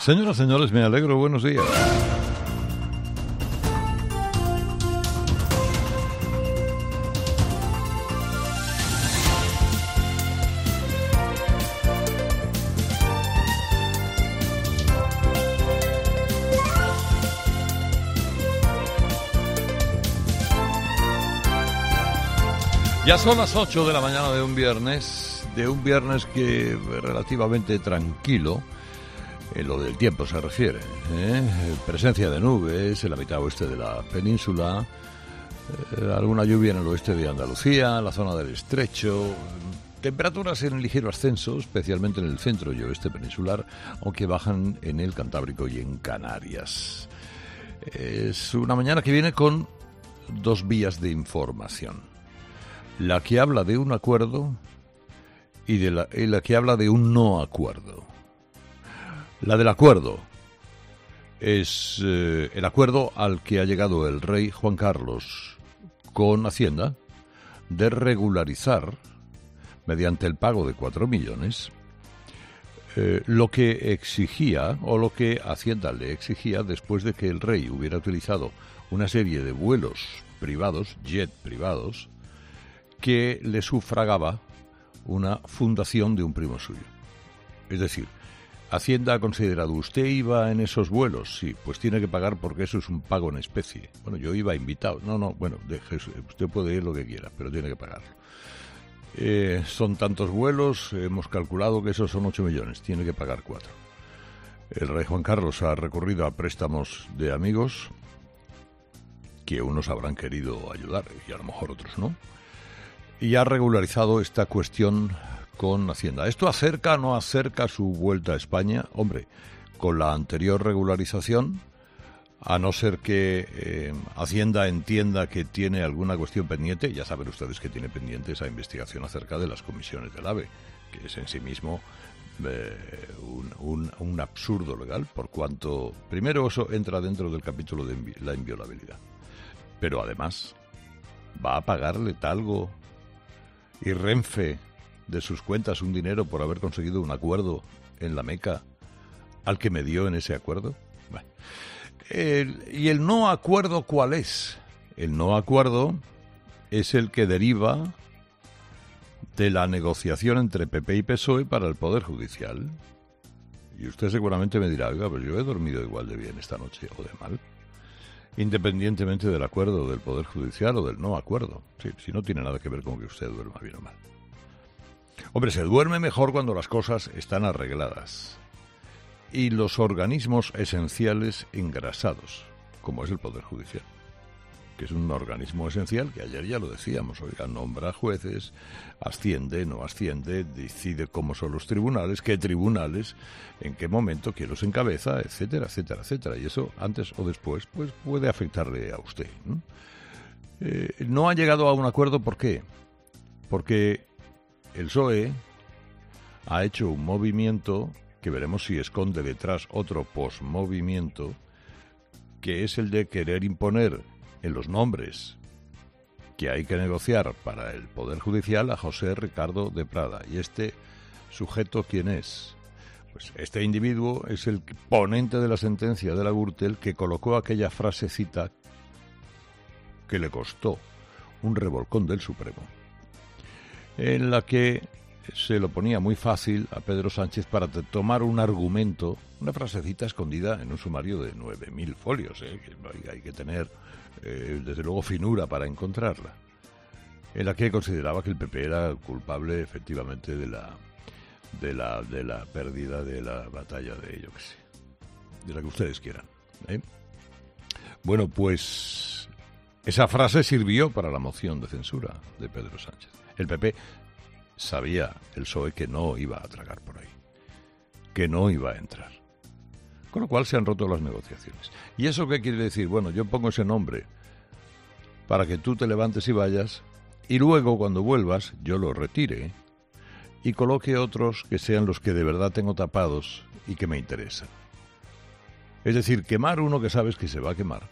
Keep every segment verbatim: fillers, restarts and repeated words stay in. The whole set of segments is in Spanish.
Señoras, señores, me alegro, buenos días. Ya son las ocho de la mañana de un viernes, de un viernes que relativamente tranquilo. En lo del tiempo se refiere, ¿eh? Presencia de nubes en la mitad oeste de la península, eh, alguna lluvia en el oeste de Andalucía, en la zona del Estrecho, temperaturas en ligero ascenso, especialmente en el centro y oeste peninsular, aunque bajan en el Cantábrico y en Canarias. Es una mañana que viene con dos vías de información, la que habla de un acuerdo y, de la, y la que habla de un no acuerdo. La del acuerdo es eh, el acuerdo al que ha llegado el rey Juan Carlos con Hacienda de regularizar, mediante el pago de cuatro millones, eh, lo que exigía o lo que Hacienda le exigía después de que el rey hubiera utilizado una serie de vuelos privados, jet privados, que le sufragaba una fundación de un primo suyo. Es decir, Hacienda ha considerado, ¿usted iba en esos vuelos? Sí, pues tiene que pagar porque eso es un pago en especie. Bueno, yo iba invitado. No, no, bueno, deje, usted puede ir lo que quiera, pero tiene que pagarlo. Eh, son tantos vuelos, hemos calculado que esos son ocho millones, tiene que pagar cuatro. El rey Juan Carlos ha recurrido a préstamos de amigos, que unos habrán querido ayudar y a lo mejor otros no, y ha regularizado esta cuestión con Hacienda. ¿Esto acerca o no acerca su vuelta a España? Hombre, con la anterior regularización, a no ser que eh, Hacienda entienda que tiene alguna cuestión pendiente, ya saben ustedes que tiene pendiente esa investigación acerca de las comisiones del AVE, que es en sí mismo eh, un, un, un absurdo legal, por cuanto, primero, eso entra dentro del capítulo de invi- la inviolabilidad, pero además va a pagarle Talgo y Renfe de sus cuentas un dinero por haber conseguido un acuerdo en la Meca al que me dio en ese acuerdo. Bueno, el, ¿y el no acuerdo cuál es? El no acuerdo es el que deriva de la negociación entre P P y P S O E para el Poder Judicial. Y usted seguramente me dirá, oiga, pero yo he dormido igual de bien esta noche o de mal, independientemente del acuerdo del Poder Judicial o del no acuerdo. Sí, si no tiene nada que ver con que usted duerma bien o mal. Hombre, se duerme mejor cuando las cosas están arregladas y los organismos esenciales engrasados, como es el Poder Judicial, que es un organismo esencial que ayer ya lo decíamos, oiga, nombra jueces, asciende, no asciende, decide cómo son los tribunales, qué tribunales, en qué momento, quién los encabeza, etcétera, etcétera, etcétera. Y eso, antes o después, pues puede afectarle a usted, ¿no? Eh, no ha llegado a un acuerdo, ¿por qué? Porque el P S O E ha hecho un movimiento que veremos si esconde detrás otro posmovimiento, que es el de querer imponer en los nombres que hay que negociar para el Poder Judicial a José Ricardo de Prada. ¿Y este sujeto quién es? Pues este individuo es el ponente de la sentencia de la Gürtel que colocó aquella frasecita que le costó un revolcón del Supremo, en la que se lo ponía muy fácil a Pedro Sánchez para tomar un argumento, una frasecita escondida en un sumario de nueve mil folios, ¿eh? que hay que tener, eh, desde luego, finura para encontrarla, en la que consideraba que el P P era culpable, efectivamente, de la de la de la pérdida de la batalla de, yo qué sé, de la que ustedes quieran, ¿eh? Bueno, pues esa frase sirvió para la moción de censura de Pedro Sánchez. El P P sabía, el P S O E, que no iba a tragar por ahí, que no iba a entrar. Con lo cual se han roto las negociaciones. ¿Y eso qué quiere decir? Bueno, yo pongo ese nombre para que tú te levantes y vayas, y luego cuando vuelvas yo lo retire y coloque otros que sean los que de verdad tengo tapados y que me interesan. Es decir, quemar uno que sabes que se va a quemar,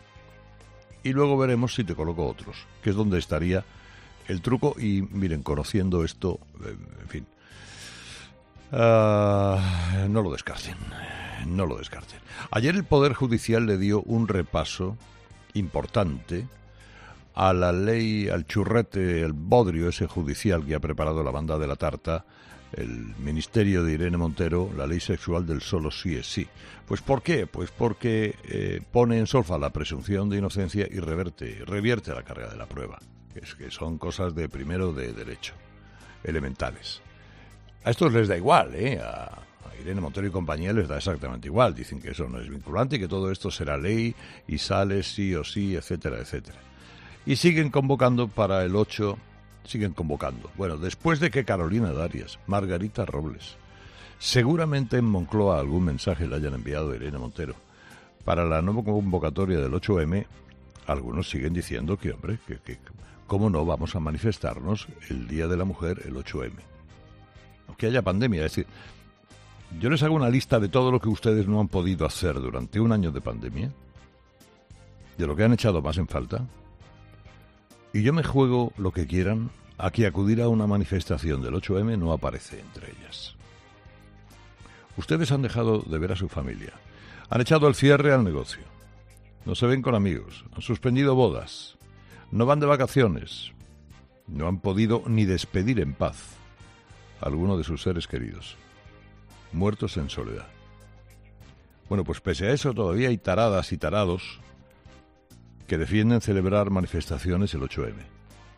y luego veremos si te coloco otros, que es donde estaría el truco. Y miren, conociendo esto, en fin, uh, no lo descarten. no lo descarten. Ayer el Poder Judicial le dio un repaso importante a la ley, al churrete, el bodrio ese judicial que ha preparado la banda de la tarta, el ministerio de Irene Montero, la ley sexual del solo sí es sí. Pues ¿por qué? Pues porque eh, pone en solfa la presunción de inocencia y reverte, revierte la carga de la prueba. Es que son cosas de primero de derecho, elementales. A estos les da igual, ¿eh? A, a Irene Montero y compañía les da exactamente igual. Dicen que eso no es vinculante y que todo esto será ley y sale sí o sí, etcétera, etcétera. Y siguen convocando para el ocho, siguen convocando. Bueno, después de que Carolina Darias, Margarita Robles, seguramente en Moncloa algún mensaje le hayan enviado a Irene Montero para la nueva convocatoria del ocho eme, algunos siguen diciendo que, hombre, que, que cómo no vamos a manifestarnos el Día de la Mujer, el ocho eme. Aunque haya pandemia, es decir, yo les hago una lista de todo lo que ustedes no han podido hacer durante un año de pandemia, de lo que han echado más en falta, y yo me juego lo que quieran a que acudir a una manifestación del ocho eme no aparece entre ellas. Ustedes han dejado de ver a su familia, han echado el cierre al negocio, no se ven con amigos, han suspendido bodas, no van de vacaciones, no han podido ni despedir en paz a alguno de sus seres queridos, muertos en soledad. Bueno, pues pese a eso todavía hay taradas y tarados que defienden celebrar manifestaciones el ocho eme.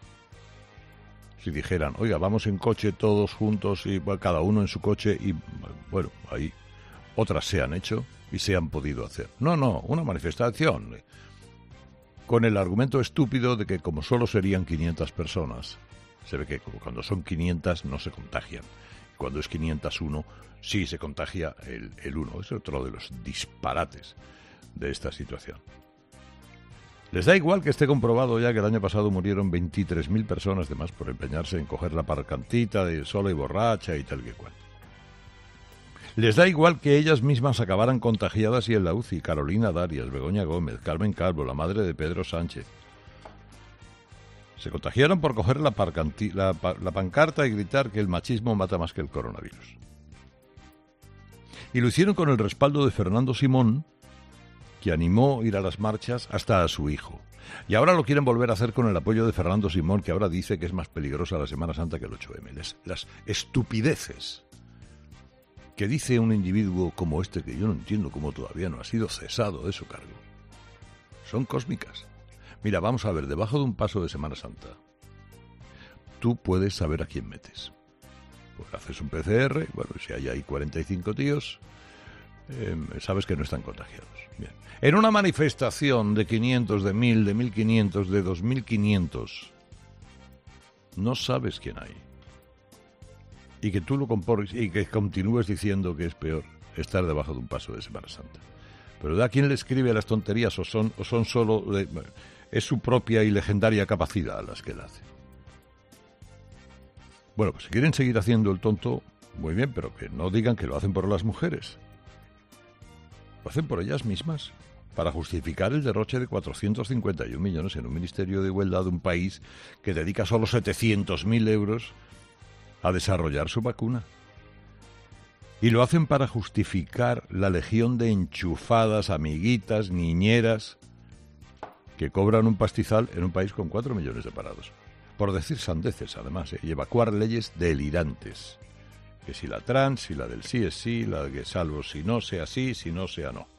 Si dijeran, oiga, vamos en coche todos juntos y bueno, cada uno en su coche y bueno, ahí otras se han hecho y se han podido hacer. No, no, una manifestación con el argumento estúpido de que como solo serían quinientas personas, se ve que cuando son quinientas no se contagian. Cuando es quinientos uno sí se contagia el, el uno. Es otro de los disparates de esta situación. Les da igual que esté comprobado ya que el año pasado murieron veintitrés mil personas de más por empeñarse en coger la parcantita de sola y borracha y tal que cual. Les da igual que ellas mismas acabaran contagiadas y en la U C I, Carolina Darias, Begoña Gómez, Carmen Calvo, la madre de Pedro Sánchez. Se contagiaron por coger la, parcanti, la, la pancarta y gritar que el machismo mata más que el coronavirus. Y lo hicieron con el respaldo de Fernando Simón, que animó a ir a las marchas hasta a su hijo. Y ahora lo quieren volver a hacer con el apoyo de Fernando Simón, que ahora dice que es más peligrosa la Semana Santa que el ocho eme. Las, las estupideces que dice un individuo como este, que yo no entiendo cómo todavía no ha sido cesado de su cargo, son cósmicas. Mira, vamos a ver, debajo de un paso de Semana Santa, tú puedes saber a quién metes. Pues haces un pe ce erre, bueno, si hay ahí cuarenta y cinco tíos, eh, sabes que no están contagiados. Bien. En una manifestación de quinientos, de mil, de mil quinientos, de dos mil quinientos, no sabes quién hay. Y que tú lo comportes y que continúes diciendo que es peor estar debajo de un paso de Semana Santa. Pero ¿de a quién le escribe las tonterías o son, o son solo... De, es su propia y legendaria capacidad a las que él hace? Bueno, pues si quieren seguir haciendo el tonto, muy bien, pero que no digan que lo hacen por las mujeres. Lo hacen por ellas mismas, para justificar el derroche de cuatrocientos cincuenta y un millones en un Ministerio de Igualdad de un país que dedica solo setecientos mil euros a desarrollar su vacuna. Y lo hacen para justificar la legión de enchufadas, amiguitas, niñeras, que cobran un pastizal en un país con cuatro millones de parados. Por decir sandeces, además, ¿eh? Y evacuar leyes delirantes. Que si la trans, si la del sí es sí, la de que salvo si no sea sí, si no sea no.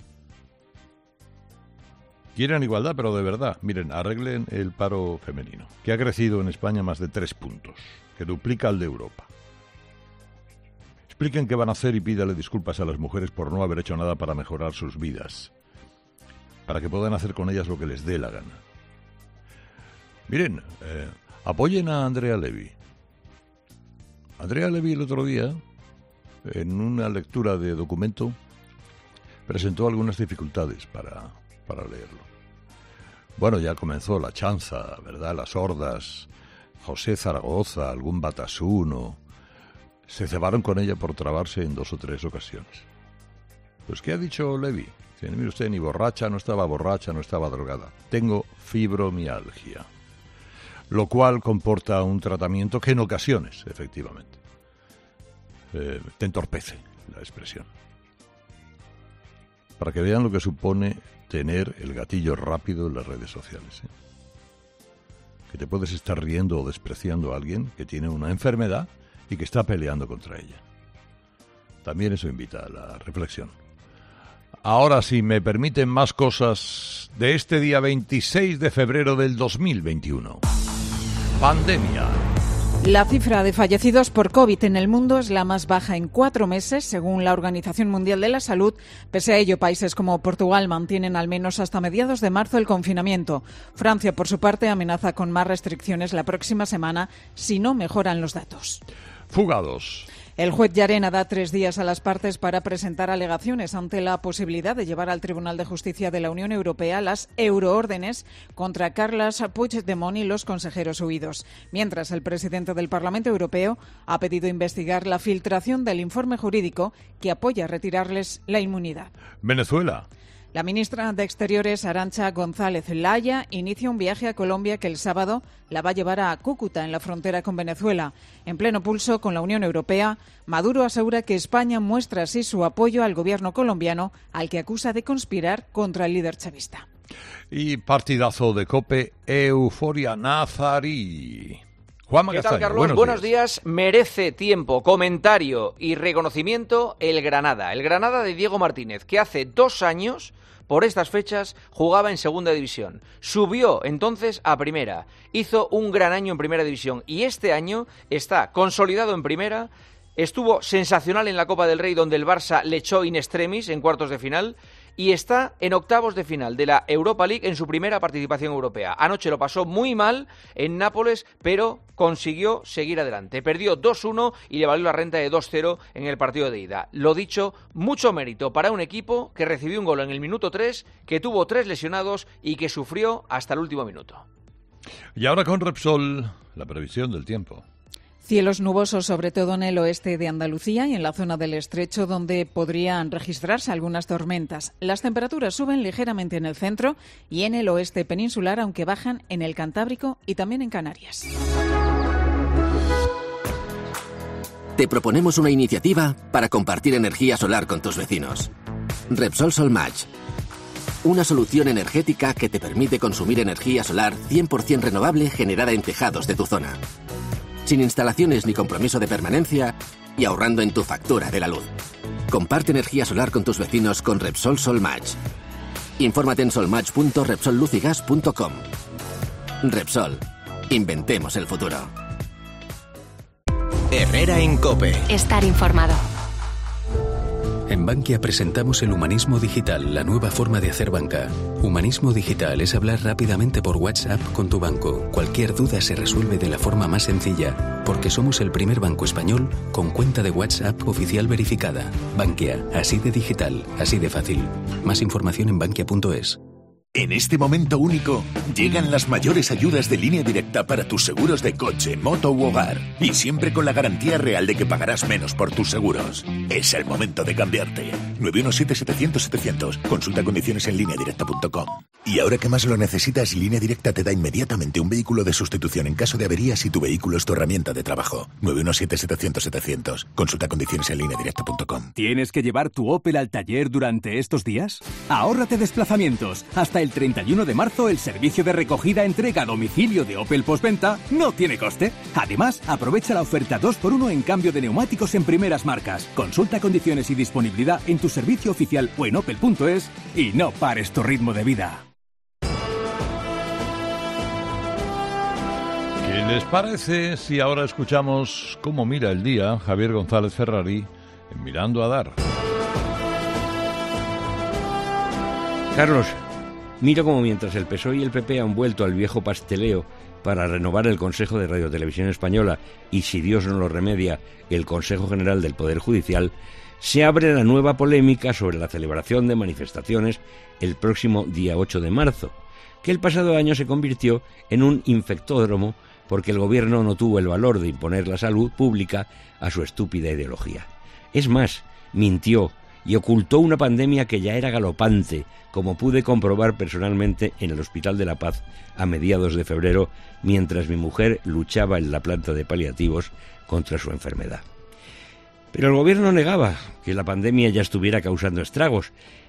Quieren igualdad, pero de verdad. Miren, arreglen el paro femenino, que ha crecido en España más de tres puntos, que duplica al de Europa. Expliquen qué van a hacer y pídale disculpas a las mujeres por no haber hecho nada para mejorar sus vidas, para que puedan hacer con ellas lo que les dé la gana. Miren, eh, apoyen a Andrea Levy. Andrea Levy el otro día, en una lectura de documento, presentó algunas dificultades para, para leerlo. Bueno, ya comenzó la chanza, ¿verdad? Las hordas, José Zaragoza, algún Batasuno, se cebaron con ella por trabarse en dos o tres ocasiones. Pues, ¿qué ha dicho Levy? Dice, mire usted, ni borracha, no estaba borracha, no estaba drogada. Tengo fibromialgia. Lo cual comporta un tratamiento que en ocasiones, efectivamente, eh, te entorpece la expresión. para que vean lo que supone tener el gatillo rápido en las redes sociales, ¿eh? Que te puedes estar riendo o despreciando a alguien que tiene una enfermedad y que está peleando contra ella. También eso invita a la reflexión. Ahora, si me permiten más cosas de este día veintiséis de febrero del dos mil veintiuno. Pandemia. La cifra de fallecidos por COVID en el mundo es la más baja en cuatro meses, según la Organización Mundial de la Salud. Pese a ello, países como Portugal mantienen al menos hasta mediados de marzo el confinamiento. Francia, por su parte, amenaza con más restricciones la próxima semana si no mejoran los datos. Fugados. El juez Llarena da tres días a las partes para presentar alegaciones ante la posibilidad de llevar al Tribunal de Justicia de la Unión Europea las euroórdenes contra Carles Puigdemont y los consejeros huidos. Mientras, el presidente del Parlamento Europeo ha pedido investigar la filtración del informe jurídico que apoya retirarles la inmunidad. Venezuela. La ministra de Exteriores, Arantxa González Laya, inicia un viaje a Colombia que el sábado la va a llevar a Cúcuta, en la frontera con Venezuela. En pleno pulso con la Unión Europea, Maduro asegura que España muestra así su apoyo al gobierno colombiano, al que acusa de conspirar contra el líder chavista. Y partidazo de COPE, Euforia Nazarí. Juanma ¿Qué Castaño, tal, Carlos? buenos, Buenos días. días. Merece tiempo, comentario y reconocimiento el Granada. El Granada de Diego Martínez, que hace dos años, por estas fechas, jugaba en segunda división. Subió entonces a primera. Hizo un gran año en primera división. Y este año está consolidado en primera. Estuvo sensacional en la Copa del Rey, donde el Barça le echó in extremis en cuartos de final. Y está en octavos de final de la Europa League en su primera participación europea. Anoche lo pasó muy mal en Nápoles, pero consiguió seguir adelante. Perdió dos uno y le valió la renta de dos cero en el partido de ida. Lo dicho, mucho mérito para un equipo que recibió un gol en el minuto tres, que tuvo tres lesionados y que sufrió hasta el último minuto. Y ahora con Repsol, la previsión del tiempo. Cielos nubosos, sobre todo en el oeste de Andalucía y en la zona del Estrecho, donde podrían registrarse algunas tormentas. Las temperaturas suben ligeramente en el centro y en el oeste peninsular, aunque bajan en el Cantábrico y también en Canarias. Te proponemos una iniciativa para compartir energía solar con tus vecinos. Repsol Solmatch. Una solución energética que te permite consumir energía solar cien por ciento renovable generada en tejados de tu zona. Sin instalaciones ni compromiso de permanencia y ahorrando en tu factura de la luz. Comparte energía solar con tus vecinos con Repsol Solmatch. Infórmate en solmatch punto repsol luz y gas punto com. Repsol. Inventemos el futuro. Herrera en COPE. Estar informado. En Bankia presentamos el Humanismo Digital, la nueva forma de hacer banca. Humanismo Digital es hablar rápidamente por WhatsApp con tu banco. Cualquier duda se resuelve de la forma más sencilla, porque somos el primer banco español con cuenta de WhatsApp oficial verificada. Bankia, así de digital, así de fácil. Más información en bankia punto es. En este momento único, llegan las mayores ayudas de Línea Directa para tus seguros de coche, moto u hogar. Y siempre con la garantía real de que pagarás menos por tus seguros. Es el momento de cambiarte. nueve uno siete, setecientos, setecientos. Consulta condiciones en línea directa punto com. Y ahora que más lo necesitas, Línea Directa te da inmediatamente un vehículo de sustitución en caso de avería si tu vehículo es tu herramienta de trabajo. nueve uno siete, setecientos, setecientos. Consulta condiciones en línea directa punto com. ¿Tienes que llevar tu Opel al taller durante estos días? Ahórrate desplazamientos. Hasta el treinta y uno de marzo el servicio de recogida entrega a domicilio de Opel Postventa no tiene coste. Además, aprovecha la oferta dos por uno en cambio de neumáticos en primeras marcas. Consulta condiciones y disponibilidad en tu servicio oficial o en opel punto es y no pares tu ritmo de vida. ¿Qué les parece si ahora escuchamos cómo mira el día Javier González Ferrari en Mirando a Dar? Carlos, mira cómo mientras el P S O E y el P P han vuelto al viejo pasteleo para renovar el Consejo de Radio Televisión Española y, si Dios no lo remedia, el Consejo General del Poder Judicial, se abre la nueva polémica sobre la celebración de manifestaciones el próximo día ocho de marzo, que el pasado año se convirtió en un infectódromo porque el gobierno no tuvo el valor de imponer la salud pública a su estúpida ideología. Es más, mintió y ocultó una pandemia que ya era galopante, como pude comprobar personalmente en el Hospital de la Paz a mediados de febrero, mientras mi mujer luchaba en la planta de paliativos contra su enfermedad. Pero el gobierno negaba que la pandemia ya estuviera causando estragos,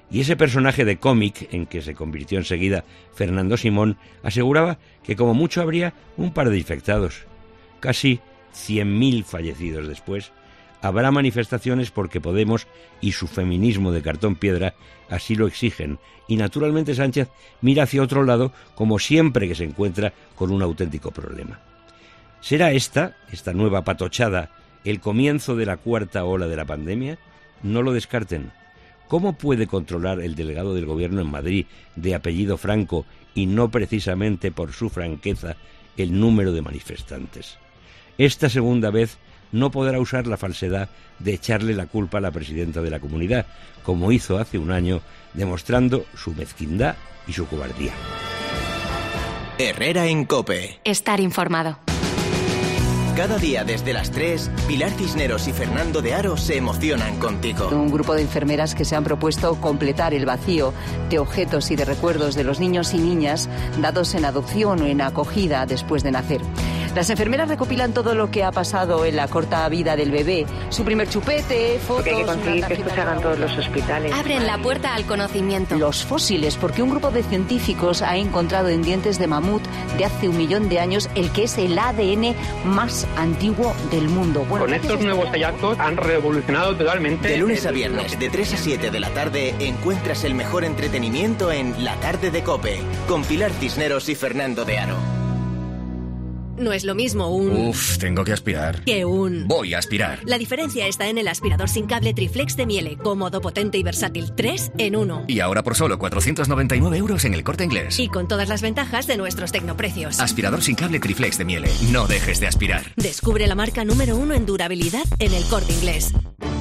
Y ese personaje de cómic, en que se convirtió enseguida Fernando Simón, aseguraba que como mucho habría un par de infectados. Casi cien mil fallecidos después, habrá manifestaciones porque Podemos y su feminismo de cartón piedra así lo exigen. Y naturalmente Sánchez mira hacia otro lado como siempre que se encuentra con un auténtico problema. ¿Será esta, esta nueva patochada, el comienzo de la cuarta ola de la pandemia? No lo descarten. ¿Cómo puede controlar el delegado del gobierno en Madrid, de apellido Franco, y no precisamente por su franqueza, el número de manifestantes? Esta segunda vez no podrá usar la falsedad de echarle la culpa a la presidenta de la comunidad, como hizo hace un año, demostrando su mezquindad y su cobardía. Herrera en COPE. Estar informado. Cada día desde las tres, Pilar Cisneros y Fernando de Aro se emocionan contigo. Un grupo de enfermeras que se han propuesto completar el vacío de objetos y de recuerdos de los niños y niñas dados en adopción o en acogida después de nacer. Las enfermeras recopilan todo lo que ha pasado en la corta vida del bebé, su primer chupete, fotos... Porque hay que conseguir que esto se haga en todos los hospitales. Abren la puerta al conocimiento. Los fósiles, porque un grupo de científicos ha encontrado en dientes de mamut de hace un millón de años el que es el A D N más antiguo del mundo. Bueno, con estos nuevos hallazgos han revolucionado totalmente... De lunes a viernes, de tres a siete de la tarde, encuentras el mejor entretenimiento en La Tarde de COPE, con Pilar Cisneros y Fernando de Aro. No es lo mismo un... Uf, tengo que aspirar. Que un... Voy a aspirar. La diferencia está en el aspirador sin cable Triflex de Miele. Cómodo, potente y versátil. Tres en uno. Y ahora por solo cuatrocientos noventa y nueve euros en El Corte Inglés. Y con todas las ventajas de nuestros tecnoprecios. Aspirador sin cable Triflex de Miele. No dejes de aspirar. Descubre la marca número uno en durabilidad en El Corte Inglés.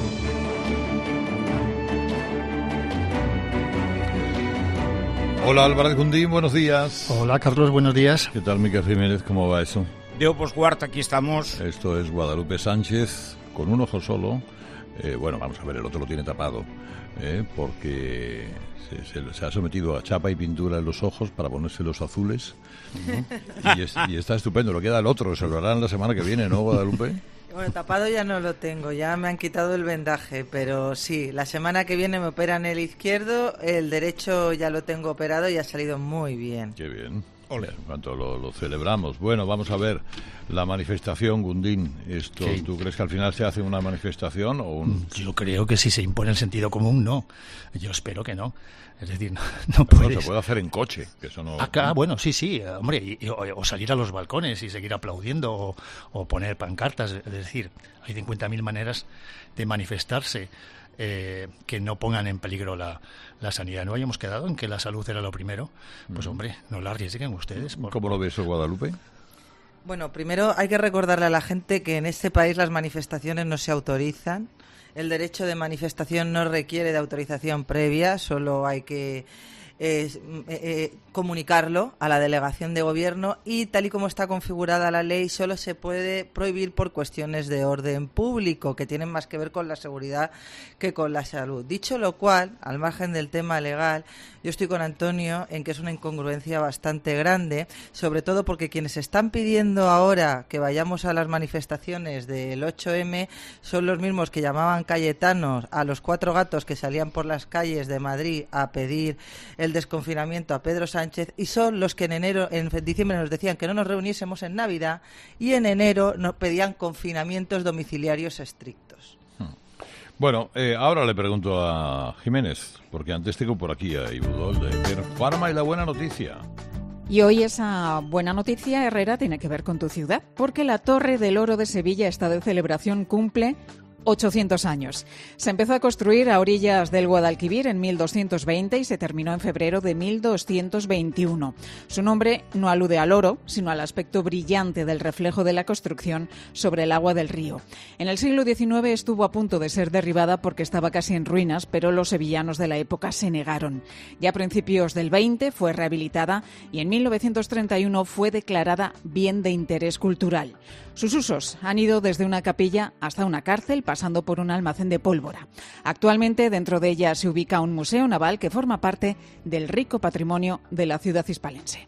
Hola Álvarez Gundín, buenos días. Hola Carlos, buenos días. ¿Qué tal, Miquel Jiménez? ¿Cómo va eso? Deo poscuarta, aquí estamos. Esto es Guadalupe Sánchez, con un ojo solo. Eh, bueno, vamos a ver, el otro lo tiene tapado, eh, porque se, se, se ha sometido a chapa y pintura en los ojos para ponerse los azules. ¿no? Y, es, y está estupendo, lo queda el otro, se lo harán la semana que viene, ¿no, Guadalupe? Bueno, tapado ya no lo tengo, ya me han quitado el vendaje, pero sí, la semana que viene me operan el izquierdo, el derecho ya lo tengo operado y ha salido muy bien. Qué bien. Olé. En cuanto lo, lo celebramos. Bueno, vamos a ver la manifestación, Gundín. Esto, sí. ¿Tú crees que al final se hace una manifestación o un...? Yo creo que si se impone el sentido común, no. Yo espero que no. Es decir, no, no no puedes... se puede hacer en coche, que eso no... Acá, bueno, sí, sí, hombre, y, y, o, o salir a los balcones y seguir aplaudiendo o, o poner pancartas. Es decir, hay cincuenta mil maneras de manifestarse. Eh, que no pongan en peligro la, la sanidad. ¿No habíamos quedado en que la salud era lo primero? Pues hombre, no la arriesguen ustedes. Por... ¿Cómo lo ves, Guadalupe? Bueno, primero hay que recordarle a la gente que en este país las manifestaciones no se autorizan. El derecho de manifestación no requiere de autorización previa, solo hay que eh, eh, comunicarlo a la delegación de gobierno y tal y como está configurada la ley solo se puede prohibir por cuestiones de orden público que tienen más que ver con la seguridad que con la salud. Dicho lo cual, al margen del tema legal, yo estoy con Antonio en que es una incongruencia bastante grande, sobre todo porque quienes están pidiendo ahora que vayamos a las manifestaciones del ocho eme son los mismos que llamaban cayetanos a los cuatro gatos que salían por las calles de Madrid a pedir el desconfinamiento a Pedro Sánchez y son los que en enero, en diciembre nos decían que no nos reuniésemos en Navidad y en enero nos pedían confinamientos domiciliarios estrictos. Bueno, eh, ahora le pregunto a Jiménez, porque antes tengo por aquí a Ibudol de Terfarma y la buena noticia. Y hoy esa buena noticia, Herrera, tiene que ver con tu ciudad, porque la Torre del Oro de Sevilla está de celebración, cumple ochocientos años. Se empezó a construir a orillas del Guadalquivir en mil doscientos veinte y se terminó en febrero de mil doscientos veintiuno. Su nombre no alude al oro, sino al aspecto brillante del reflejo de la construcción sobre el agua del río. En el siglo diecinueve estuvo a punto de ser derribada porque estaba casi en ruinas, pero los sevillanos de la época se negaron. Ya a principios del veinte fue rehabilitada y en mil novecientos treinta y uno fue declarada bien de interés cultural. Sus usos han ido desde una capilla hasta una cárcel, pasando por un almacén de pólvora. Actualmente dentro de ella se ubica un museo naval que forma parte del rico patrimonio de la ciudad hispalense.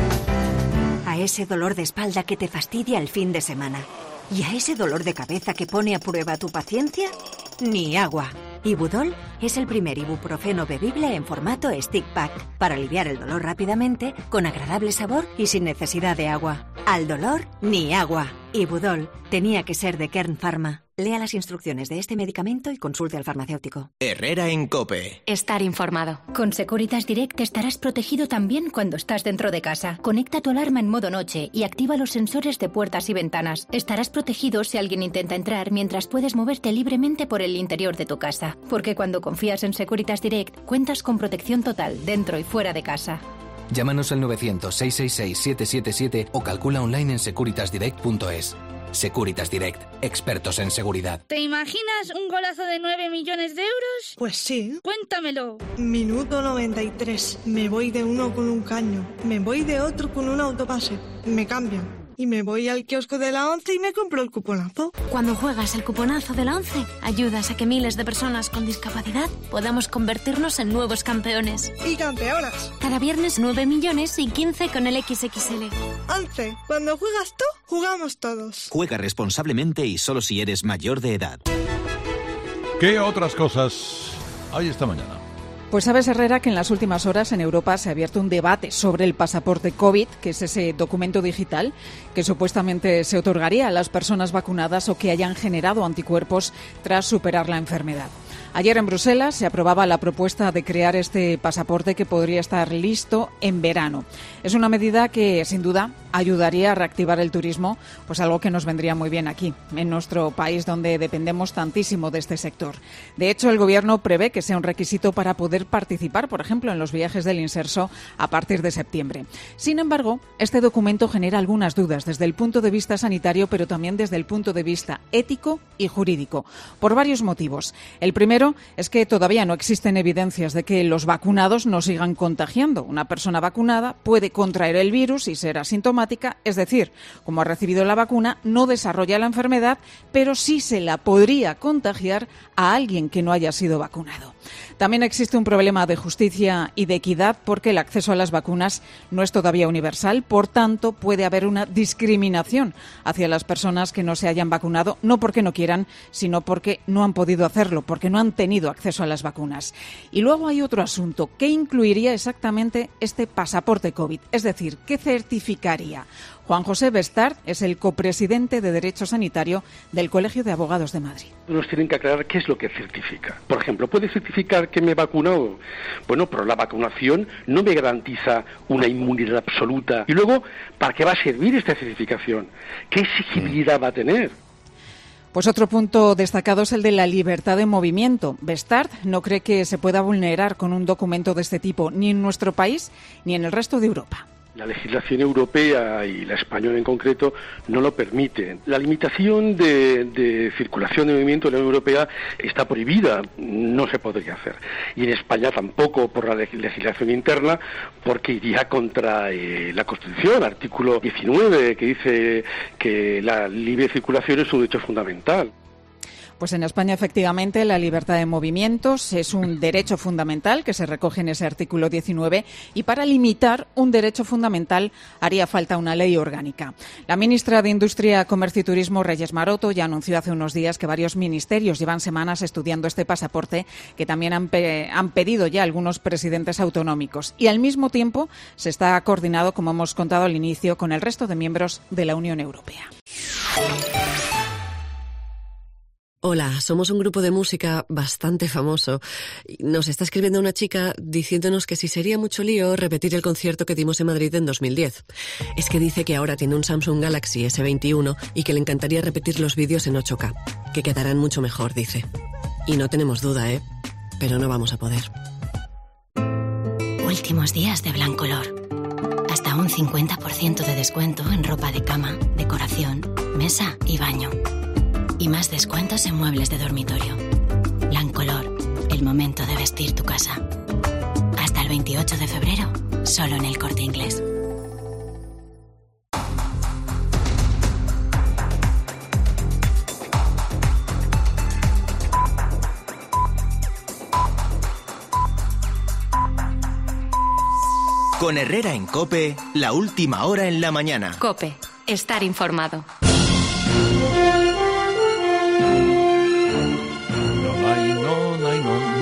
A ese dolor de espalda que te fastidia el fin de semana y a ese dolor de cabeza que pone a prueba tu paciencia, ni agua. Ibudol Es el primer ibuprofeno bebible en formato stick pack para aliviar el dolor rápidamente, con agradable sabor y sin necesidad de agua. Al dolor, ni agua. Ibudol tenía que ser de Kern Pharma. Lea las instrucciones de este medicamento y consulte al farmacéutico. Herrera en COPE. Estar informado. Con Securitas Direct estarás protegido también cuando estás dentro de casa. Conecta tu alarma en modo noche y activa los sensores de puertas y ventanas. Estarás protegido si alguien intenta entrar mientras puedes moverte libremente por el interior de tu casa. Porque cuando confías en Securitas Direct, cuentas con protección total dentro y fuera de casa. Llámanos al novecientos, seiscientos sesenta y seis, setecientos setenta y siete o calcula online en securitas direct punto es. Securitas Direct, expertos en seguridad. ¿Te imaginas un golazo de nueve millones de euros? Pues sí. Cuéntamelo. Minuto noventa y tres. Me voy de uno con un caño. Me voy de otro con un autopase. Me cambian. Y me voy al kiosco de la ONCE y me compro el cuponazo. Cuando juegas el cuponazo de la ONCE, ayudas a que miles de personas con discapacidad podamos convertirnos en nuevos campeones. Y campeonas. Cada viernes nueve millones y quince con el equis equis ele. ONCE, cuando juegas tú, jugamos todos. Juega responsablemente y solo si eres mayor de edad. ¿Qué otras cosas hay esta mañana? Pues sabes, Herrera, que en las últimas horas en Europa se ha abierto un debate sobre el pasaporte COVID, que es ese documento digital que supuestamente se otorgaría a las personas vacunadas o que hayan generado anticuerpos tras superar la enfermedad. Ayer en Bruselas se aprobaba la propuesta de crear este pasaporte que podría estar listo en verano. Es una medida que, sin duda, ayudaría a reactivar el turismo, pues algo que nos vendría muy bien aquí, en nuestro país, donde dependemos tantísimo de este sector. De hecho, el Gobierno prevé que sea un requisito para poder participar, por ejemplo, en los viajes del Inserso a partir de septiembre. Sin embargo, este documento genera algunas dudas desde el punto de vista sanitario, pero también desde el punto de vista ético y jurídico, por varios motivos. El primero es que todavía no existen evidencias de que los vacunados no sigan contagiando. Una persona vacunada puede contraer el virus y ser asintomática, es decir, como ha recibido la vacuna, no desarrolla la enfermedad, pero sí se la podría contagiar a alguien que no haya sido vacunado. También existe un problema de justicia y de equidad porque el acceso a las vacunas no es todavía universal, por tanto puede haber una discriminación hacia las personas que no se hayan vacunado, no porque no quieran, sino porque no han podido hacerlo, porque no han tenido acceso a las vacunas. Y luego hay otro asunto, ¿qué incluiría exactamente este pasaporte COVID? Es decir, ¿qué certificaría? Juan José Bestard es el copresidente de Derecho Sanitario del Colegio de Abogados de Madrid. Nos tienen que aclarar qué es lo que certifica. Por ejemplo, ¿puede certificar que me he vacunado? Bueno, pero la vacunación no me garantiza una inmunidad absoluta. Y luego, ¿para qué va a servir esta certificación? ¿Qué exigibilidad va a tener? Pues otro punto destacado es el de la libertad de movimiento. Bestard no cree que se pueda vulnerar con un documento de este tipo ni en nuestro país ni en el resto de Europa. La legislación europea y la española en concreto no lo permiten. La limitación de, de circulación de movimiento en la Unión Europea está prohibida, no se podría hacer. Y en España tampoco por la legislación interna, porque iría contra eh, la Constitución, artículo diecinueve, que dice que la libre circulación es un derecho fundamental. Pues en España, efectivamente, la libertad de movimientos es un derecho fundamental que se recoge en ese artículo diecinueve y para limitar un derecho fundamental haría falta una ley orgánica. La ministra de Industria, Comercio y Turismo, Reyes Maroto, ya anunció hace unos días que varios ministerios llevan semanas estudiando este pasaporte, que también han, pe- han pedido ya algunos presidentes autonómicos. Y al mismo tiempo se está coordinado, como hemos contado al inicio, con el resto de miembros de la Unión Europea. Hola, somos un grupo de música bastante famoso. Nos está escribiendo una chica diciéndonos que si sería mucho lío repetir el concierto que dimos en Madrid en dos mil diez. Es que dice que ahora tiene un Samsung Galaxy ese veintiuno y que le encantaría repetir los vídeos en ocho K, que quedarán mucho mejor, dice. Y no tenemos duda, ¿eh? Pero no vamos a poder. Últimos días de Blancolor. Hasta un cincuenta por ciento de descuento en ropa de cama, decoración, mesa y baño. Y más descuentos en muebles de dormitorio. Blancolor, el momento de vestir tu casa. Hasta el veintiocho de febrero, solo en El Corte Inglés. Con Herrera en COPE, la última hora en la mañana. COPE, estar informado. Bueno, vamos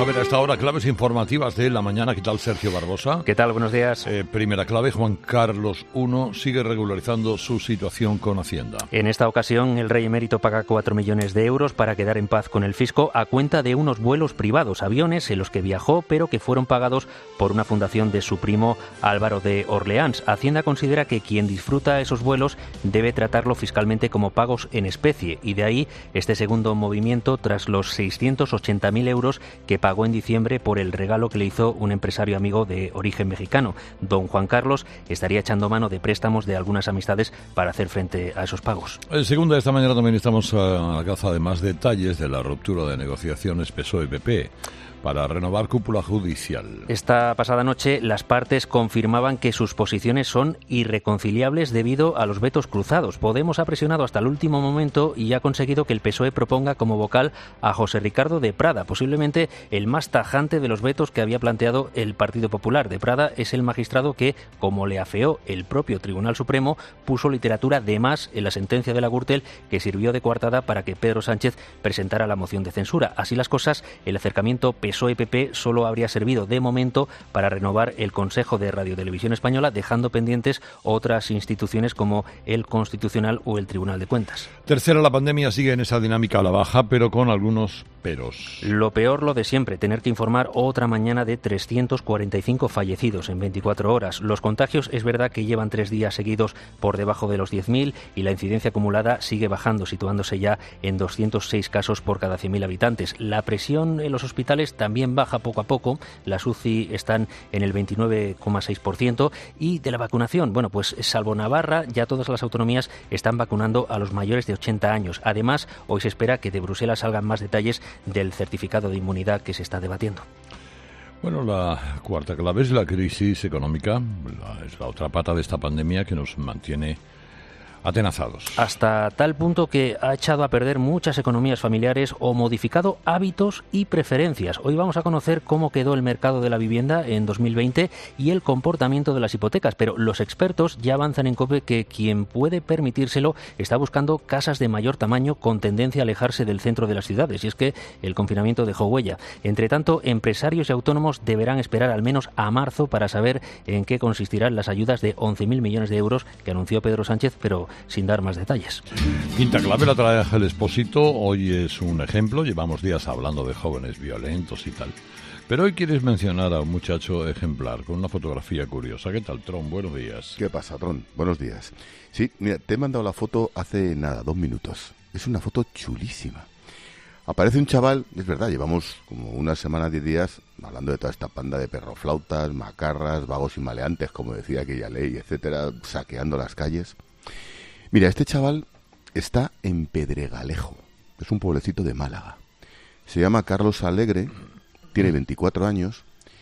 ver a esta hora claves informativas de la mañana. ¿Qué tal, Sergio Barbosa? ¿Qué tal? Buenos días. Eh, primera clave, Juan Carlos primero sigue regularizando su situación con Hacienda. En esta ocasión, el rey emérito paga cuatro millones de euros para quedar en paz con el fisco a cuenta de unos vuelos privados, aviones en los que viajó, pero que fueron pagados por una fundación de su primo Álvaro de Orleans. Hacienda considera que quien disfruta esos vuelos debe tratarlo fiscalmente como pagos en especie, y de ahí este segundo movimiento tras los seiscientos ochenta mil euros que pagó en diciembre por el regalo que le hizo un empresario amigo de origen mexicano. Don Juan Carlos estaría echando mano de préstamos de algunas amistades para hacer frente a esos pagos. En segunda, esta mañana también estamos a la caza de más detalles de la ruptura de negociaciones P S O E-P P para renovar cúpula judicial. Esta pasada noche las partes confirmaban que sus posiciones son irreconciliables debido a los vetos cruzados. Podemos ha presionado hasta el último momento y ha conseguido que el P S O E proponga como vocal a José Ricardo de Prada, posiblemente el más tajante de los vetos que había planteado el Partido Popular. De Prada es el magistrado que, como le afeó el propio Tribunal Supremo, puso literatura de más en la sentencia de la Gürtel que sirvió de coartada para que Pedro Sánchez presentara la moción de censura. Así las cosas, el acercamiento P S O E P S O E-P P solo habría servido de momento para renovar el Consejo de Radiotelevisión Española, dejando pendientes otras instituciones como el Constitucional o el Tribunal de Cuentas. Tercera, la pandemia sigue en esa dinámica a la baja, pero con algunos peros. Lo peor, lo de siempre, tener que informar otra mañana de trescientos cuarenta y cinco fallecidos en veinticuatro horas. Los contagios es verdad que llevan tres días seguidos por debajo de los diez mil y la incidencia acumulada sigue bajando, situándose ya en doscientos seis casos por cada cien mil habitantes. La presión en los hospitales también baja poco a poco, las U C I están en el veintinueve coma seis por ciento y de la vacunación, bueno, pues salvo Navarra, ya todas las autonomías están vacunando a los mayores de ochenta años. Además, hoy se espera que de Bruselas salgan más detalles del certificado de inmunidad que se está debatiendo. Bueno, la cuarta clave es la crisis económica, la, es la otra pata de esta pandemia que nos mantiene atenazados. Hasta tal punto que ha echado a perder muchas economías familiares o modificado hábitos y preferencias. Hoy vamos a conocer cómo quedó el mercado de la vivienda en dos mil veinte y el comportamiento de las hipotecas, pero los expertos ya avanzan en COPE que quien puede permitírselo está buscando casas de mayor tamaño con tendencia a alejarse del centro de las ciudades, y es que el confinamiento dejó huella. Entre tanto, empresarios y autónomos deberán esperar al menos a marzo para saber en qué consistirán las ayudas de once mil millones de euros que anunció Pedro Sánchez, pero sin dar más detalles. Quinta clave la trae Ángel Expósito. Hoy es un ejemplo. Llevamos días hablando de jóvenes violentos y tal. Pero hoy quieres mencionar a un muchacho ejemplar con una fotografía curiosa. ¿Qué tal, Tron? Buenos días. ¿Qué pasa, Tron? Buenos días. Sí, mira, te he mandado la foto hace nada, dos minutos. Es una foto chulísima. Aparece un chaval, es verdad, llevamos como una semana, diez días, hablando de toda esta panda de perroflautas, macarras, vagos y maleantes, como decía aquella ley, etcétera, saqueando las calles. Mira, este chaval está en Pedregalejo, es un pueblecito de Málaga. Se llama Carlos Alegre, tiene veinticuatro años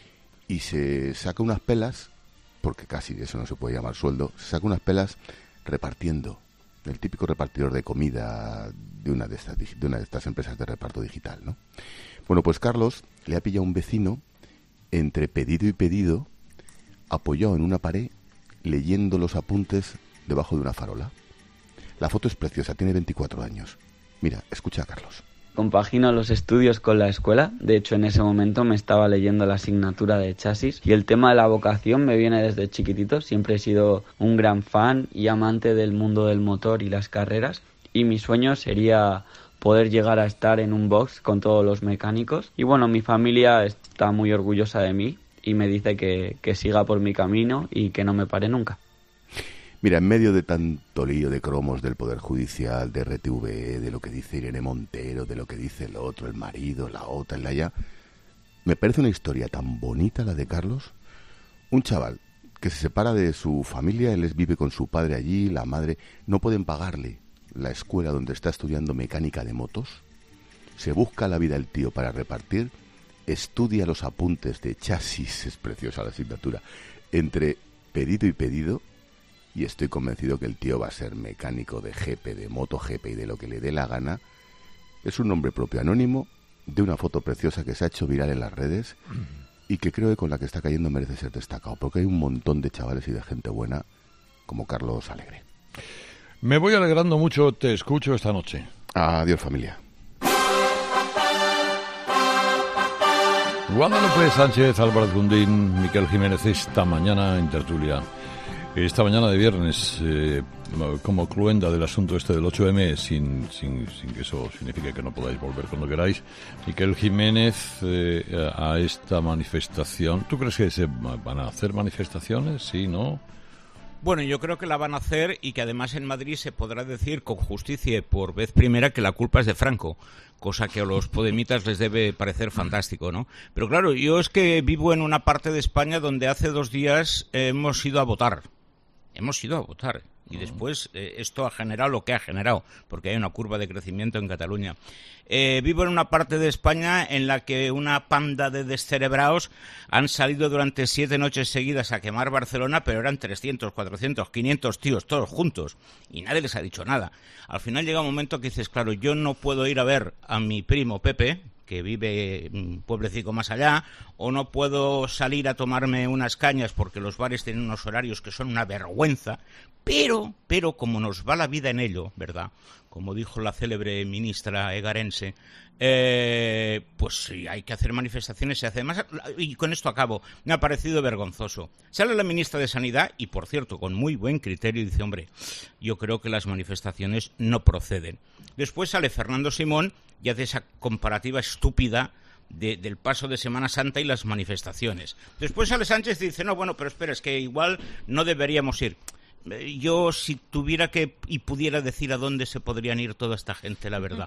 y se saca unas pelas, porque casi eso no se puede llamar sueldo, se saca unas pelas repartiendo, el típico repartidor de comida de una de estas, de una de estas empresas de reparto digital, ¿no? Bueno, pues Carlos le ha pillado a un vecino entre pedido y pedido, apoyado en una pared, leyendo los apuntes debajo de una farola. La foto es preciosa, tiene veinticuatro años. Mira, escucha a Carlos. Compagino los estudios con la escuela. De hecho, en ese momento me estaba leyendo la asignatura de chasis. Y el tema de la vocación me viene desde chiquitito. Siempre he sido un gran fan y amante del mundo del motor y las carreras. Y mi sueño sería poder llegar a estar en un box con todos los mecánicos. Y bueno, mi familia está muy orgullosa de mí y me dice que, que siga por mi camino y que no me pare nunca. Mira, en medio de tanto lío de cromos del Poder Judicial, de R T V E, de lo que dice Irene Montero, de lo que dice el otro, el marido, la otra, la ya, me parece una historia tan bonita la de Carlos. Un chaval que se separa de su familia, él vive con su padre allí, la madre, no pueden pagarle la escuela donde está estudiando mecánica de motos, se busca la vida el tío para repartir, estudia los apuntes de chasis, es preciosa la asignatura, entre pedido y pedido, y estoy convencido que el tío va a ser mecánico de G P, de MotoGP y de lo que le dé la gana. Es un nombre propio anónimo de una foto preciosa que se ha hecho viral en las redes y que creo que con la que está cayendo merece ser destacado, porque hay un montón de chavales y de gente buena como Carlos Alegre. Me voy alegrando mucho, te escucho esta noche. Adiós, familia. Guadalupe Sánchez, Álvaro Gundín, Miquel Jiménez, esta mañana en tertulia. Esta mañana de viernes, eh, como cluenda del asunto este del ocho eme, sin, sin, sin que eso signifique que no podáis volver cuando queráis, Miquel Jiménez, eh, a esta manifestación. ¿Tú crees que se van a hacer manifestaciones? Sí, ¿no? Bueno, yo creo que la van a hacer y que además en Madrid se podrá decir con justicia y por vez primera que la culpa es de Franco, cosa que a los podemitas les debe parecer fantástico, ¿no? Pero claro, yo es que vivo en una parte de España donde hace dos días eh, hemos ido a votar. Hemos ido a votar. Y después eh, esto ha generado lo que ha generado, porque hay una curva de crecimiento en Cataluña. Eh, vivo en una parte de España en la que una panda de descerebrados han salido durante siete noches seguidas a quemar Barcelona, pero eran trescientos, cuatrocientos, quinientos tíos, todos juntos, y nadie les ha dicho nada. Al final llega un momento que dices, claro, yo no puedo ir a ver a mi primo Pepe, que vive un pueblecito más allá, o no puedo salir a tomarme unas cañas porque los bares tienen unos horarios que son una vergüenza, pero, pero como nos va la vida en ello, ¿verdad?, como dijo la célebre ministra egarense, eh, pues sí, hay que hacer manifestaciones, se hace. Además, y con esto acabo, me ha parecido vergonzoso. Sale la ministra de Sanidad, y por cierto, con muy buen criterio, y dice, hombre, yo creo que las manifestaciones no proceden. Después sale Fernando Simón y hace esa comparativa estúpida de, del paso de Semana Santa y las manifestaciones. Después sale Sánchez y dice, no, bueno, pero espera, es que igual no deberíamos ir. Yo, si tuviera que y pudiera decir a dónde se podrían ir toda esta gente, la verdad.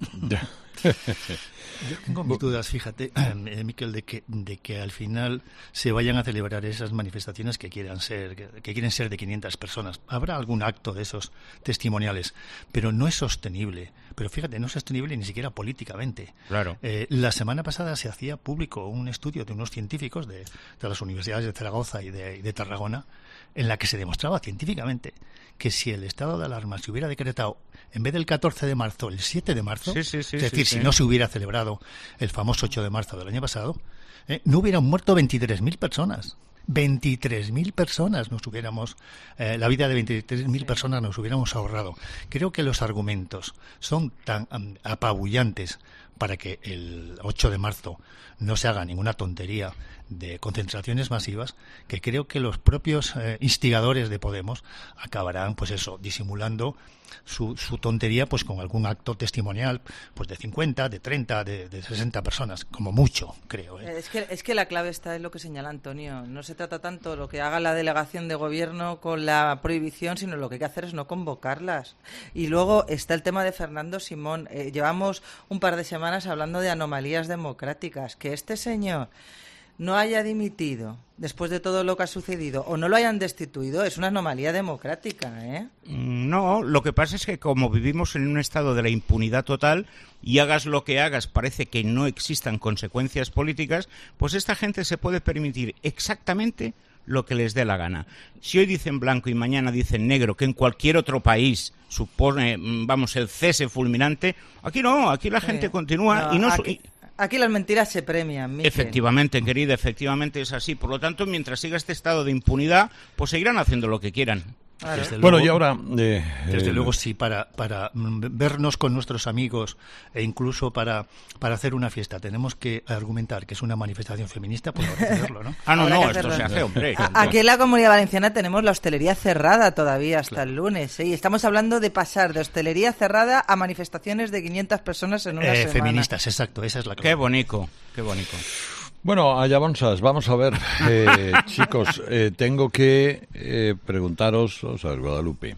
Yo tengo mis dudas, fíjate, eh, Miquel, de que, de que al final se vayan a celebrar esas manifestaciones que quieran ser, que, que quieren ser de quinientas personas. Habrá algún acto de esos testimoniales, pero no es sostenible. Pero fíjate, no es sostenible ni siquiera políticamente. Claro. Eh, la semana pasada se hacía público un estudio de unos científicos de, de las universidades de Zaragoza y de, y de Tarragona, en la que se demostraba científicamente que si el estado de alarma se hubiera decretado en vez del catorce de marzo, el siete de marzo, sí, sí, sí, es decir, sí, si sí. no se hubiera celebrado el famoso ocho de marzo del año pasado, eh, no hubieran muerto veintitrés mil personas. veintitrés mil personas nos hubiéramos, eh, la vida de veintitrés mil personas nos hubiéramos ahorrado. Creo que los argumentos son tan um, apabullantes para que el ocho de marzo no se haga ninguna tontería de concentraciones masivas, que creo que los propios eh, instigadores de Podemos acabarán, pues eso, disimulando su, su tontería pues con algún acto testimonial pues de cincuenta, de treinta, de, de sesenta personas, como mucho, creo. ¿eh? Es que, es que la clave está en lo que señala Antonio. No se trata tanto lo que haga la delegación de gobierno con la prohibición, sino lo que hay que hacer es no convocarlas. Y luego está el tema de Fernando Simón. Eh, llevamos un par de semanas hablando de anomalías democráticas. Que este señor no haya dimitido después de todo lo que ha sucedido o no lo hayan destituido es una anomalía democrática, ¿eh? No, lo que pasa es que como vivimos en un estado de la impunidad total y hagas lo que hagas parece que no existan consecuencias políticas, pues esta gente se puede permitir exactamente lo que les dé la gana. Si hoy dicen blanco y mañana dicen negro, que en cualquier otro país supone, vamos, el cese fulminante, aquí no, aquí la gente sí. continúa no, y no... Aquí... Aquí las mentiras se premian, Miquel. Efectivamente, querida, efectivamente es así. Por lo tanto, mientras siga este estado de impunidad, pues seguirán haciendo lo que quieran. Claro. Desde bueno, luego, y ahora... Eh, desde eh, luego, sí, para, para vernos con nuestros amigos e incluso para, para hacer una fiesta tenemos que argumentar que es una manifestación feminista, pues habrá que hacerlo, ¿no? Ah, no, no, esto se hace, hombre. Aquí en la Comunidad Valenciana tenemos la hostelería cerrada todavía hasta claro. el lunes, ¿eh? Y estamos hablando de pasar de hostelería cerrada a manifestaciones de quinientas personas en una eh, semana. Feministas, exacto, esa es la clave. Qué bonito, qué bonito. Bueno, allá vamos, vamos a ver, eh, chicos, eh, tengo que eh, preguntaros, o sea, Guadalupe,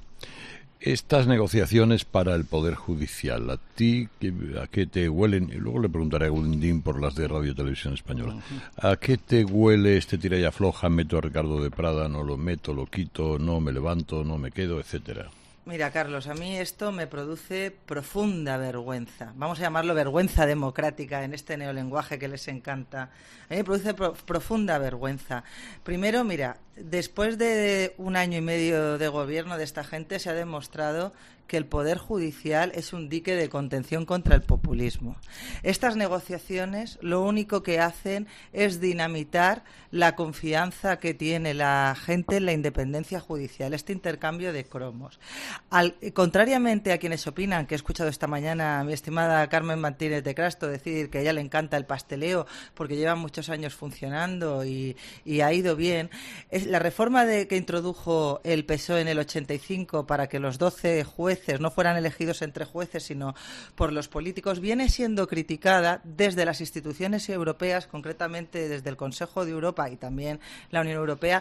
estas negociaciones para el Poder Judicial, ¿a ti a qué te huelen? Y luego le preguntaré a Gundín por las de Radio Televisión Española. ¿A qué te huele este tira y afloja? ¿Meto a Ricardo de Prada? ¿No lo meto? ¿Lo quito? ¿No me levanto? ¿No me quedo? Etcétera. Mira, Carlos, a mí esto me produce profunda vergüenza. Vamos a llamarlo vergüenza democrática en este neolenguaje que les encanta. A mí me produce pro- profunda vergüenza. Primero, mira, después de un año y medio de gobierno de esta gente se ha demostrado que el Poder Judicial es un dique de contención contra el populismo. Estas negociaciones lo único que hacen es dinamitar la confianza que tiene la gente en la independencia judicial, este intercambio de cromos. Al, contrariamente a quienes opinan, que he escuchado esta mañana a mi estimada Carmen Martínez de Crasto decir que a ella le encanta el pasteleo porque lleva muchos años funcionando y, y ha ido bien, es la reforma de, que introdujo el P S O E en el ochenta y cinco para que los doce jueces no fueran elegidos entre jueces sino por los políticos, viene siendo criticada desde las instituciones europeas, concretamente desde el Consejo de Europa y también la Unión Europea,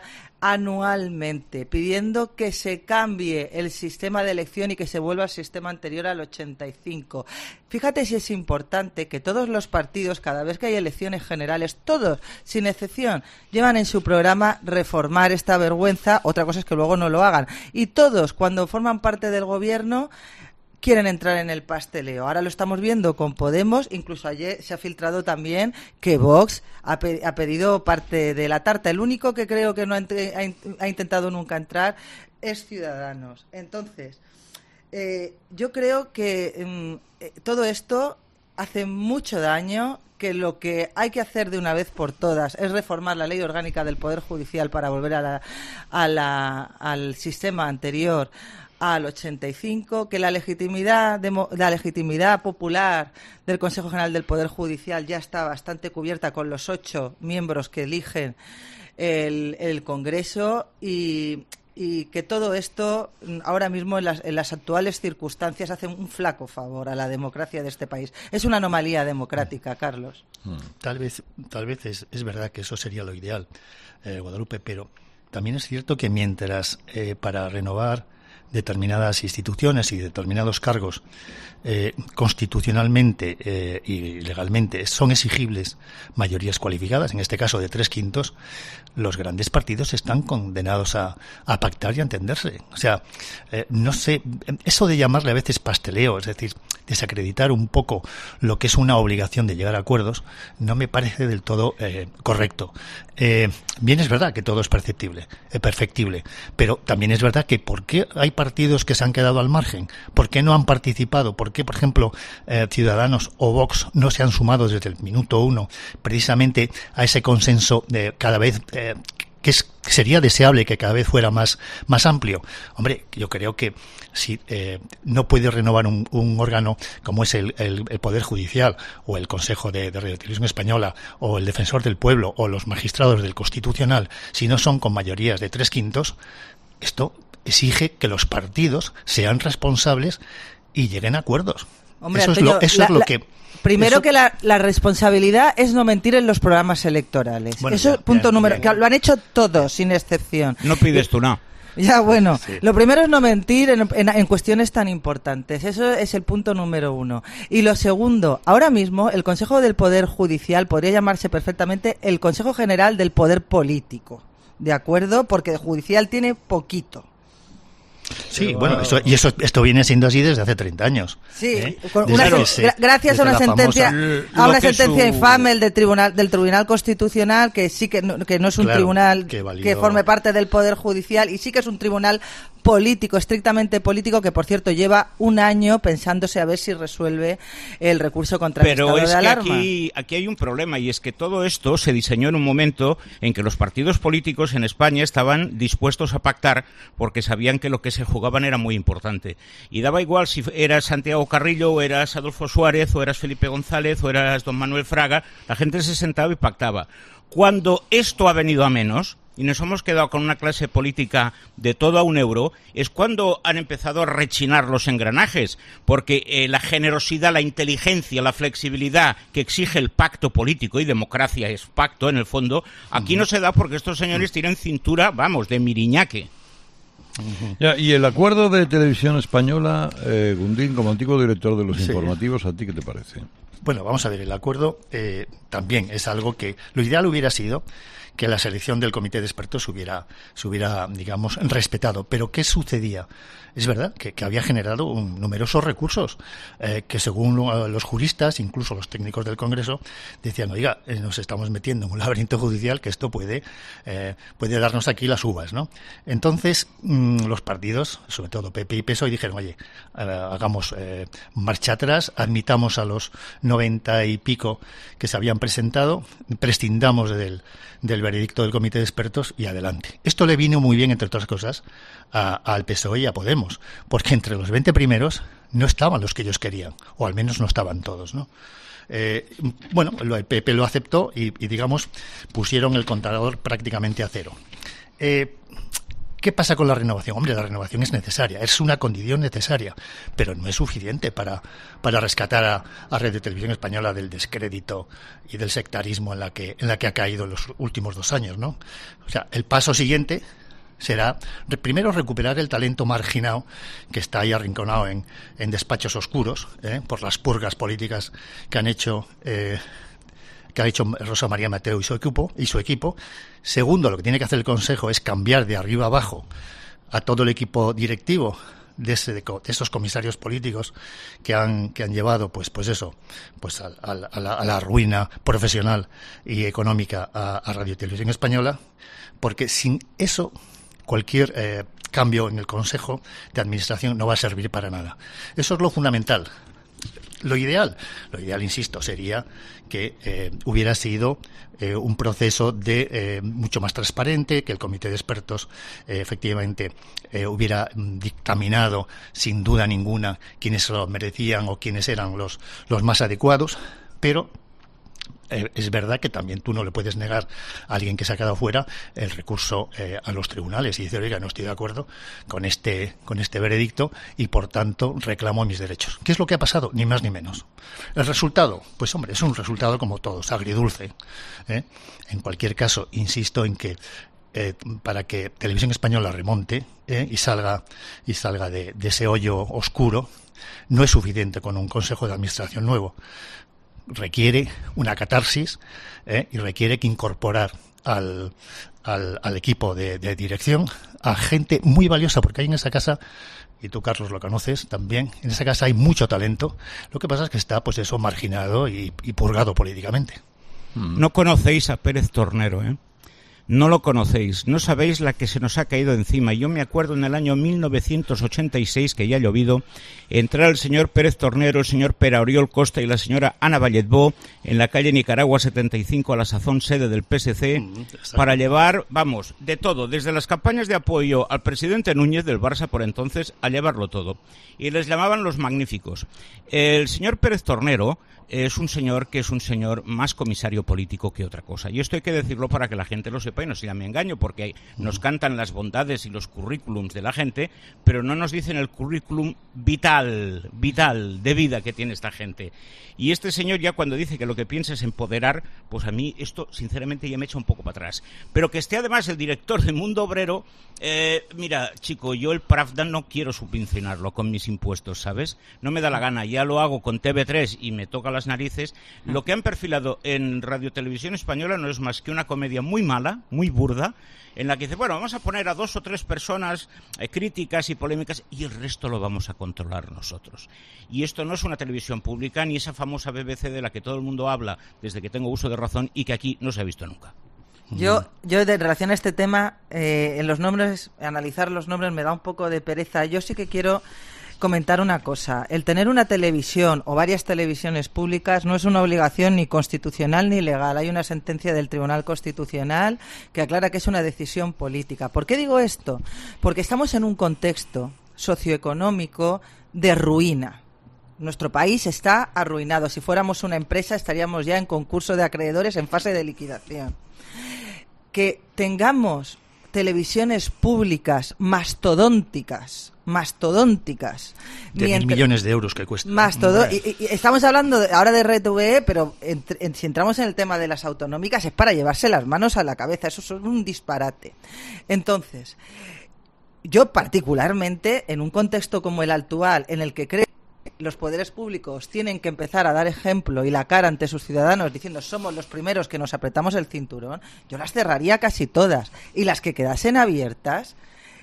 anualmente, pidiendo que se cambie el sistema de elección y que se vuelva al sistema anterior al ochenta y cinco. Fíjate si es importante que todos los partidos, cada vez que hay elecciones generales, todos, sin excepción, llevan en su programa reformar esta vergüenza. Otra cosa es que luego no lo hagan. Y todos, cuando forman parte del gobierno, quieren entrar en el pasteleo. Ahora lo estamos viendo con Podemos, incluso ayer se ha filtrado también que Vox ha, pe- ha pedido parte de la tarta. El único que creo que no ha, entre- ha, in- ha intentado nunca entrar es Ciudadanos. Entonces, eh, yo creo que eh, todo esto hace mucho daño, que lo que hay que hacer de una vez por todas es reformar la ley orgánica del Poder Judicial para volver a la, a la, al sistema anterior al ochenta y cinco, que la legitimidad demo, la legitimidad popular del Consejo General del Poder Judicial ya está bastante cubierta con los ocho miembros que eligen el, el Congreso y, y que todo esto ahora mismo en las, en las actuales circunstancias hace un flaco favor a la democracia de este país. Es una anomalía democrática, Carlos. Tal vez, tal vez es, es verdad que eso sería lo ideal, eh, Guadalupe, pero también es cierto que mientras eh, para renovar determinadas instituciones y determinados cargos eh, constitucionalmente eh, y legalmente son exigibles mayorías cualificadas, en este caso de tres quintos, los grandes partidos están condenados a, a pactar y a entenderse. O sea, eh, no sé, eso de llamarle a veces pasteleo, es decir, desacreditar un poco lo que es una obligación de llegar a acuerdos, no me parece del todo eh, correcto. Eh, bien es verdad que todo es perceptible, eh, perfectible, pero también es verdad que ¿por qué hay partidos que se han quedado al margen? ¿Por qué no han participado? ¿Por qué, por ejemplo, eh, Ciudadanos o Vox no se han sumado desde el minuto uno precisamente a ese consenso de cada vez eh, que es, sería deseable que cada vez fuera más, más amplio? Hombre, yo creo que si eh, no puede renovar un, un órgano como es el, el, el Poder Judicial o el Consejo de, de Radiotelevisión Española o el Defensor del Pueblo o los magistrados del Constitucional, si no son con mayorías de tres quintos, esto exige que los partidos sean responsables y lleguen a acuerdos. Hombre, eso Antonio, es lo, eso la, es lo la, que... Primero eso... que la, la responsabilidad es no mentir en los programas electorales. Bueno, eso ya, es punto ya, número... ya. Que lo han hecho todos, sin excepción. No pides tú nada. Ya, bueno, Sí. Lo primero es no mentir en, en, en cuestiones tan importantes. Eso es el punto número uno. Y lo segundo, ahora mismo el Consejo del Poder Judicial podría llamarse perfectamente el Consejo General del Poder Político. ¿De acuerdo? Porque de judicial tiene poquito. Sí, Pero, bueno, eso, y eso esto viene siendo así desde hace treinta años. Sí, ¿eh? con una, Desde se, gra- gracias a una sentencia, famosa, a una que sentencia su... infame el del tribunal del Tribunal Constitucional, que sí que no, que no es un claro, tribunal que, validó... que forme parte del Poder Judicial y sí que es un tribunal político, estrictamente político, que por cierto lleva un año pensándose a ver si resuelve el recurso contra Pero el estado es de que alarma. aquí, aquí hay un problema, y es que todo esto se diseñó en un momento en que los partidos políticos en España estaban dispuestos a pactar porque sabían que lo que se jugaban era muy importante. Y daba igual si eras Santiago Carrillo, o eras Adolfo Suárez, o eras Felipe González, o eras don Manuel Fraga, la gente se sentaba y pactaba. Cuando esto ha venido a menos, y nos hemos quedado con una clase política de todo a un euro, es cuando han empezado a rechinar los engranajes, porque eh, la generosidad, la inteligencia, la flexibilidad que exige el pacto político, y democracia es pacto en el fondo, aquí no se da porque estos señores tienen cintura, vamos, de miriñaque. Ya, y el acuerdo de Televisión Española, eh, Gundín, como antiguo director de los Sí. informativos, ¿a ti qué te parece? Bueno, vamos a ver, el acuerdo eh, también es algo que lo ideal hubiera sido que la selección del comité de expertos se hubiera, se hubiera, digamos, respetado. Pero ¿qué sucedía? Es verdad que, que había generado un, numerosos recursos eh, que, según lo, los juristas, incluso los técnicos del Congreso, decían, oiga, eh, nos estamos metiendo en un laberinto judicial que esto puede, eh, puede darnos aquí las uvas, ¿no? Entonces, mmm, los partidos, sobre todo P P y P S O E, dijeron, oye, eh, hagamos eh, marcha atrás, admitamos a los noventa y pico que se habían presentado, prescindamos del, del veredicto del comité de expertos y adelante. Esto le vino muy bien, entre otras cosas, a, al P S O E y a Podemos, porque entre los veinte primeros no estaban los que ellos querían, o al menos no estaban todos, ¿no? Eh, bueno, el P P lo aceptó y, y, digamos, pusieron el contador prácticamente a cero. Eh, ¿Qué pasa con la renovación? Hombre, la renovación es necesaria, es una condición necesaria, pero no es suficiente para, para rescatar a, a Radio Televisión Española del descrédito y del sectarismo en la que, en la que ha caído en los últimos dos años, ¿no? O sea, el paso siguiente será, primero, recuperar el talento marginado que está ahí arrinconado en, en despachos oscuros, ¿eh? por las purgas políticas que han hecho... Eh, que ha hecho Rosa María Mateo y su equipo, y su equipo. Segundo, lo que tiene que hacer el Consejo es cambiar de arriba abajo a todo el equipo directivo de, ese, de esos comisarios políticos que han que han llevado, pues pues eso, pues a, a, a, la, a la ruina profesional y económica a, a Radio Televisión Española, porque sin eso cualquier eh, cambio en el Consejo de Administración no va a servir para nada. Eso es lo fundamental. Lo ideal, lo ideal, insisto, sería que eh, hubiera sido eh, un proceso de eh, mucho más transparente, que el comité de expertos eh, efectivamente eh, hubiera dictaminado sin duda ninguna quiénes lo merecían o quiénes eran los, los más adecuados, pero eh, es verdad que también tú no le puedes negar a alguien que se ha quedado fuera el recurso eh, a los tribunales y decir, oiga, no estoy de acuerdo con este con este veredicto y por tanto reclamo mis derechos. ¿Qué es lo que ha pasado? Ni más ni menos. El resultado, pues hombre, es un resultado como todos, agridulce, ¿eh? En cualquier caso, insisto en que Eh, para que Televisión Española remonte eh, y salga y salga de, de ese hoyo oscuro, no es suficiente con un Consejo de Administración nuevo. Requiere una catarsis eh, y requiere que incorporar al, al, al equipo de, de dirección a gente muy valiosa, porque hay en esa casa, y tú, Carlos, lo conoces también, en esa casa hay mucho talento. Lo que pasa es que está, pues eso, marginado y, y purgado políticamente. No conocéis a Pérez Tornero, ¿eh? No lo conocéis, no sabéis la que se nos ha caído encima. Yo me acuerdo en el año mil novecientos ochenta y seis, que ya ha llovido, entrar el señor Pérez Tornero, el señor Pere Oriol Costa y la señora Ana Valletbó en la calle Nicaragua setenta y cinco, a la sazón sede del P S C, mm, para llevar, vamos, de todo, desde las campañas de apoyo al presidente Núñez del Barça por entonces, a llevarlo todo. Y les llamaban los magníficos. El señor Pérez Tornero es un señor que es un señor más comisario político que otra cosa. Y esto hay que decirlo para que la gente lo sepa y no se llame engaño, porque hay, nos cantan las bondades y los currículums de la gente, pero no nos dicen el currículum vital, vital, de vida que tiene esta gente. Y este señor, ya cuando dice que lo que piensa es empoderar, pues a mí esto sinceramente ya me echa un poco para atrás. Pero que esté además el director de Mundo Obrero, eh, mira, chico, yo el Pravda no quiero subvencionarlo con mis impuestos, ¿sabes? No me da la gana, ya lo hago con T V tres y me toca las narices. Lo que han perfilado en Radio Televisión Española no es más que una comedia muy mala, muy burda, en la que dice, bueno, vamos a poner a dos o tres personas eh, críticas y polémicas y el resto lo vamos a controlar nosotros. Y esto no es una televisión pública ni esa famosa B B C de la que todo el mundo habla desde que tengo uso de razón y que aquí no se ha visto nunca. Yo, yo en relación a este tema, eh, en los nombres, analizar los nombres me da un poco de pereza. Yo sí que quiero comentar una cosa. El tener una televisión o varias televisiones públicas no es una obligación ni constitucional ni legal. Hay una sentencia del Tribunal Constitucional que aclara que es una decisión política. ¿Por qué digo esto? Porque estamos en un contexto socioeconómico de ruina. Nuestro país está arruinado. Si fuéramos una empresa estaríamos ya en concurso de acreedores en fase de liquidación. Que tengamos televisiones públicas mastodónticas, mastodónticas. De mil millones de euros que cuesta. Mastodó- y, y, y estamos hablando de, ahora de R T V E, pero entre, en, si entramos en el tema de las autonómicas es para llevarse las manos a la cabeza. Eso es un disparate. Entonces, yo particularmente, en un contexto como el actual, en el que creo los poderes públicos tienen que empezar a dar ejemplo y la cara ante sus ciudadanos diciendo somos los primeros que nos apretamos el cinturón, yo las cerraría casi todas. Y las que quedasen abiertas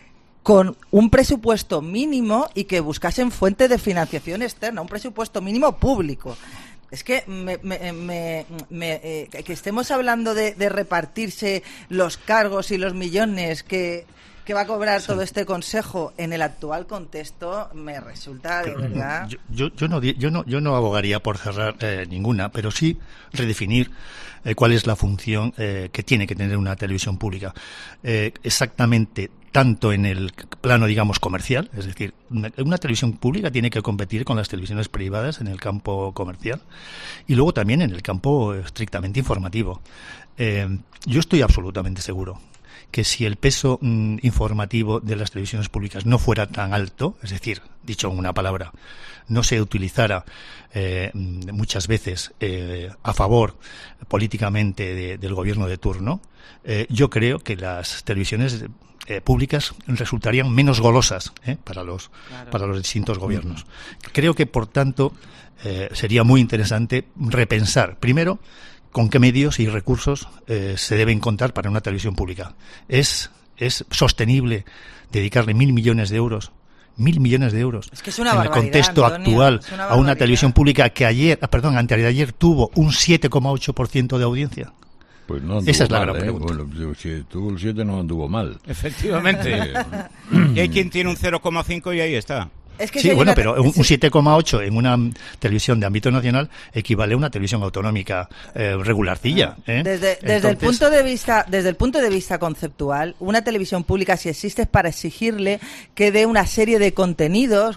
con un presupuesto mínimo y que buscasen fuente de financiación externa, un presupuesto mínimo público. Es que me, me, me, me, eh, que estemos hablando de, de repartirse los cargos y los millones que, que va a cobrar sí. todo este consejo en el actual contexto me resulta de verdad. Yo, yo, yo, no, yo, no, yo no abogaría por cerrar eh, ninguna, pero sí redefinir eh, cuál es la función eh, que tiene que tener una televisión pública. Eh, exactamente. Tanto en el plano, digamos, comercial, es decir, una, una televisión pública tiene que competir con las televisiones privadas en el campo comercial y luego también en el campo estrictamente informativo. Eh, yo estoy absolutamente seguro que si el peso mm, informativo de las televisiones públicas no fuera tan alto, es decir, dicho en una palabra, no se utilizara eh, muchas veces eh, a favor políticamente de, del gobierno de turno, eh, yo creo que las televisiones Eh, públicas resultarían menos golosas eh, para los claro. para los distintos gobiernos. Creo que, por tanto, eh, sería muy interesante repensar, primero, con qué medios y recursos eh, se deben contar para una televisión pública. ¿Es, es sostenible dedicarle mil millones de euros mil millones de euros es que es una en el contexto Antonio, actual una a una televisión pública que ayer, perdón, antes de ayer tuvo un siete coma ocho por ciento de audiencia? Pues no Esa es la mal, gran ¿eh? pregunta. Bueno, si tuvo el siete no anduvo mal. Efectivamente. Y hay quien tiene un cero coma cinco y ahí está. Es que sí, si bueno, una... pero un, un siete coma ocho en una televisión de ámbito nacional equivale a una televisión autonómica eh, regularcilla. ¿eh? Desde, desde Entonces... el punto de vista, desde el punto de vista conceptual, una televisión pública, si existe, es para exigirle que dé una serie de contenidos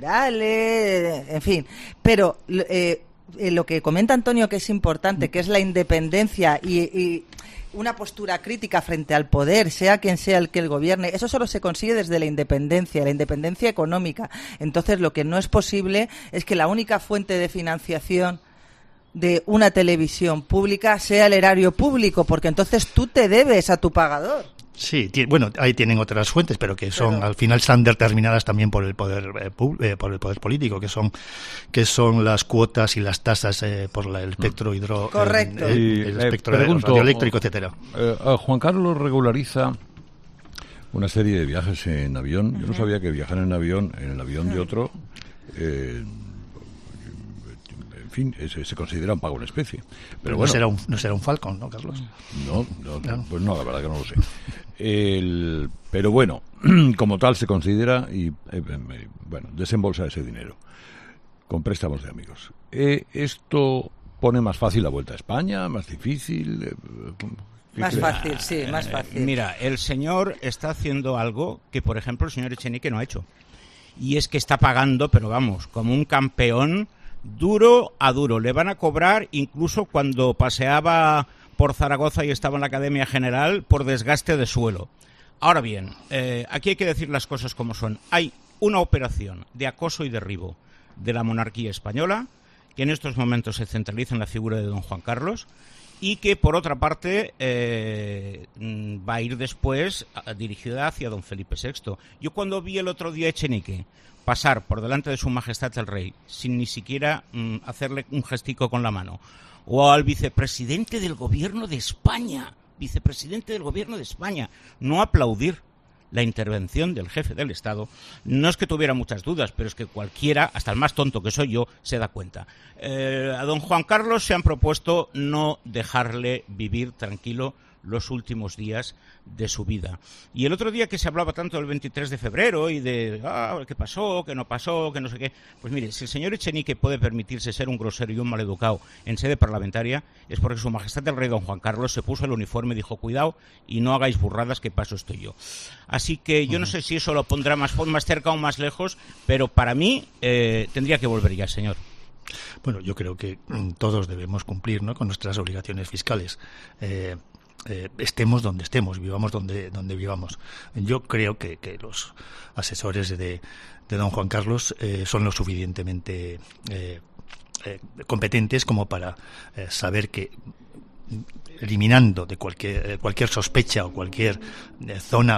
culturales, en fin. Pero eh, lo que comenta Antonio, que es importante, que es la independencia y, y una postura crítica frente al poder, sea quien sea el que el gobierne, eso solo se consigue desde la independencia, la independencia económica. Entonces, lo que no es posible es que la única fuente de financiación de una televisión pública sea el erario público, porque entonces tú te debes a tu pagador. Sí, t- bueno, ahí tienen otras fuentes, pero que son pero... al final están determinadas también por el poder eh, pu- eh, por el poder político, que son que son las cuotas y las tasas eh, por la, el espectro hidro, correcto, el, el, y, el eh, espectro pregunto, radioeléctrico, etcétera. Eh, Juan Carlos regulariza una serie de viajes en avión. Yo no sabía que viajar en avión, en el avión de otro, eh, en fin, se, se considera un pago en especie. Pero, Pero bueno, no será un no será un Falcon, ¿no, Carlos? No, no, no, pues no, la verdad que no lo sé. El, pero bueno, como tal se considera y eh, eh, bueno, desembolsa ese dinero con préstamos de amigos. Eh, esto pone más fácil la vuelta a España, más difícil. Eh, más crees? fácil, sí, más fácil. Eh, mira, el señor está haciendo algo que, por ejemplo, el señor Echenique no ha hecho, y es que está pagando, pero vamos, como un campeón. Duro a duro. Le van a cobrar incluso cuando paseaba por Zaragoza y estaba en la Academia General por desgaste de suelo. Ahora bien, eh, aquí hay que decir las cosas como son. Hay una operación de acoso y derribo de la monarquía española que en estos momentos se centraliza en la figura de don Juan Carlos y que, por otra parte, eh, va a ir después a, dirigida hacia don Felipe sexto. Yo cuando vi el otro día a Echenique pasar por delante de su majestad el rey sin ni siquiera mm, hacerle un gestico con la mano, o al vicepresidente del gobierno de España, vicepresidente del gobierno de España, no aplaudir la intervención del jefe del Estado, no es que tuviera muchas dudas, pero es que cualquiera, hasta el más tonto que soy yo, se da cuenta. Eh, a don Juan Carlos se han propuesto no dejarle vivir tranquilo los últimos días de su vida. Y el otro día que se hablaba tanto del veintitrés de febrero y de ah, qué pasó, qué no pasó, que no sé qué, pues mire, si el señor Echenique puede permitirse ser un grosero y un maleducado en sede parlamentaria, es porque su majestad el rey don Juan Carlos se puso el uniforme y dijo, cuidado y no hagáis burradas, que paso estoy yo. Así que yo uh-huh. no sé si eso lo pondrá más, más cerca o más lejos, pero para mí eh, tendría que volver ya, señor. Bueno, yo creo que todos debemos cumplir, ¿no?, con nuestras obligaciones fiscales. Eh, Eh, estemos donde estemos, vivamos donde donde vivamos. Yo creo que, que los asesores de, de don Juan Carlos eh, son lo suficientemente eh, eh, competentes como para eh, saber que, eliminando de cualquier cualquier sospecha o cualquier eh, zona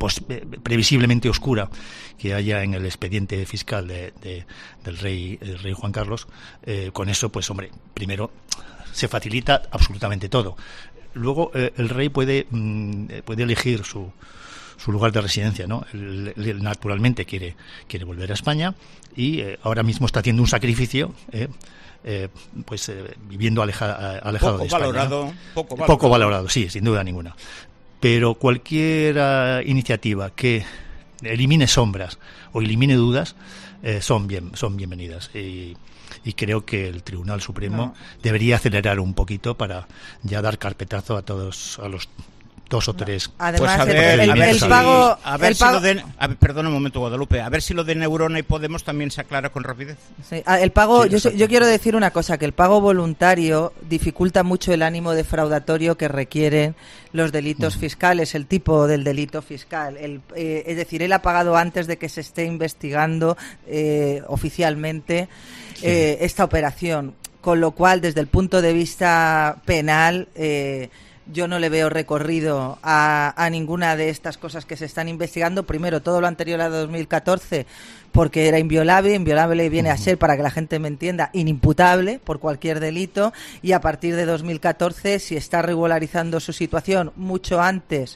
pues, previsiblemente oscura que haya en el expediente fiscal de, de, del rey el rey Juan Carlos, eh, con eso, pues hombre, primero se facilita absolutamente todo. Luego eh, el rey puede mm, puede elegir su su lugar de residencia, ¿no? Él, él naturalmente quiere quiere volver a España y eh, ahora mismo está haciendo un sacrificio, eh, eh, pues eh, viviendo aleja, alejado poco de España, valorado, ¿no? poco valorado. Poco valorado, sí, sin duda ninguna. Pero cualquier uh, iniciativa que elimine sombras o elimine dudas eh, son bien son bienvenidas y, y creo que el Tribunal Supremo no. debería acelerar un poquito para ya dar carpetazo a todos a los dos o tres. Además, pues a ver, el, a ver el si, pago, a ver el si pago, lo de, a ver, perdona un momento, Guadalupe, a ver si lo de Neurona y Podemos también se aclara con rapidez. Sí, el pago, Sí, yo, yo quiero decir una cosa, que el pago voluntario dificulta mucho el ánimo defraudatorio que requieren los delitos uh-huh. fiscales, el tipo del delito fiscal. El, eh, es decir, él ha pagado antes de que se esté investigando eh, oficialmente sí. eh, esta operación, con lo cual, desde el punto de vista penal, eh, yo no le veo recorrido a, a ninguna de estas cosas que se están investigando. Primero, todo lo anterior a dos mil catorce, porque era inviolable. Inviolable viene a ser, para que la gente me entienda, inimputable por cualquier delito. Y a partir de dos mil catorce, si está regularizando su situación mucho antes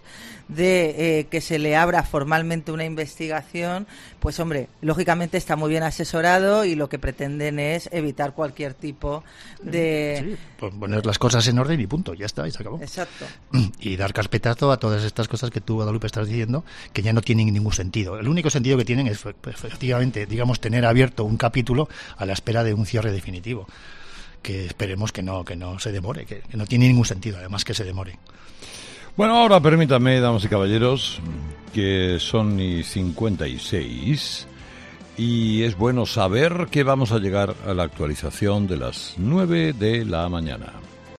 de eh, que se le abra formalmente una investigación, pues hombre, lógicamente está muy bien asesorado y lo que pretenden es evitar cualquier tipo de... Sí, pues poner las cosas en orden y punto, ya está, y se acabó. Exacto. Y dar carpetazo a todas estas cosas que tú, Guadalupe, estás diciendo, que ya no tienen ningún sentido. El único sentido que tienen es, efectivamente, digamos, tener abierto un capítulo a la espera de un cierre definitivo, que esperemos que no, que no se demore, que, que no tiene ningún sentido, además, que se demore. Bueno, ahora permítanme, damas y caballeros, que son y cincuenta y seis y es bueno saber que vamos a llegar a la actualización de las nueve de la mañana.